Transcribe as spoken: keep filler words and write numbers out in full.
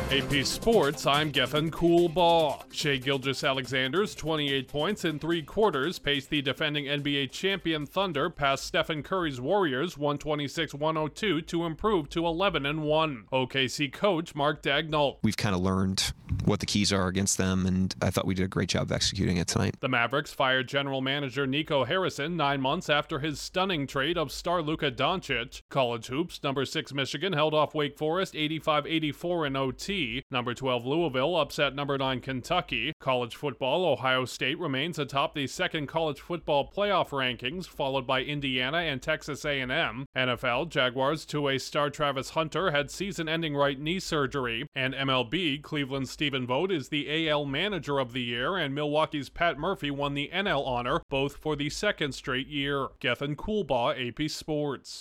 A P Sports, I'm Gethin Coolbaugh. Shai Gilgeous-Alexander's twenty-eight points in three quarters paced the defending N B A champion Thunder past Stephen Curry's Warriors one twenty-six to one oh two to improve to eleven and one. O K C coach Mark Daigneault. We've kind of learned what the keys are against them, and I thought we did a great job of executing it tonight. The Mavericks fired general manager Nico Harrison nine months after his stunning trade of star Luka Doncic. College hoops, number six Michigan held off Wake Forest eighty-five eighty-four in O T. Number twelve Louisville upset number nine Kentucky. College football, Ohio State remains atop the second college football playoff rankings, followed by Indiana and Texas A and M. N F L, Jaguars two-way star Travis Hunter had season-ending right knee surgery. And M L B, Cleveland's Stephen Vogt is the A L Manager of the Year, and Milwaukee's Pat Murphy won the N L honor, both for the second straight year. Gethin Coolbaugh, A P Sports.